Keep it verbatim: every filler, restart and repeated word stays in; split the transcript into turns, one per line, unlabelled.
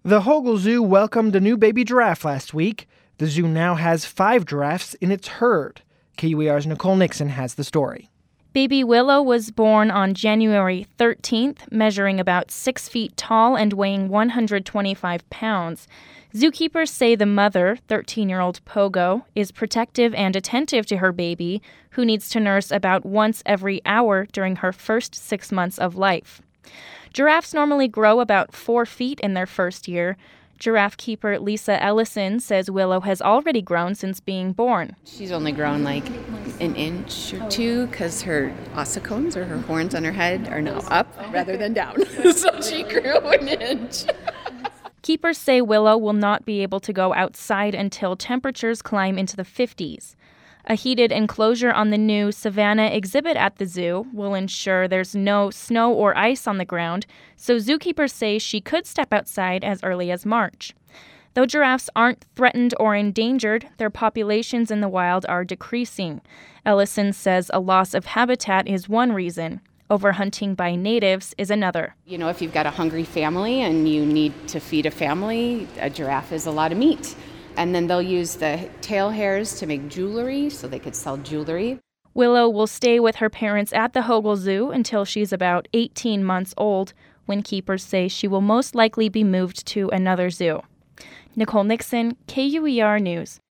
The Hogle Zoo welcomed a new baby giraffe last week. The zoo now has five giraffes in its herd. K U E R's Nicole Nixon has the story.
Baby Willow was born on January thirteenth, measuring about six feet tall and weighing one hundred twenty-five pounds. Zookeepers say the mother, thirteen-year-old Pogo, is protective and attentive to her baby, who needs to nurse about once every hour during her first six months of life. Giraffes normally grow about four feet in their first year. Giraffe keeper Lisa Ellison says Willow has already grown since being born.
She's only grown like an inch or two because her ossicones, or her horns on her head, are now up rather than down. So she grew an inch.
Keepers say Willow will not be able to go outside until temperatures climb into the fifties. A heated enclosure on the new Savannah exhibit at the zoo will ensure there's no snow or ice on the ground, so zookeepers say she could step outside as early as March. Though giraffes aren't threatened or endangered, their populations in the wild are decreasing. Ellison says a loss of habitat is one reason. Overhunting by natives is another.
You know, if you've got a hungry family and you need to feed a family, a giraffe is a lot of meat. And then they'll use the tail hairs to make jewelry, so they could sell jewelry.
Willow will stay with her parents at the Hogle Zoo until she's about eighteen months old, when keepers say she will most likely be moved to another zoo. Nicole Nixon, K U E R News.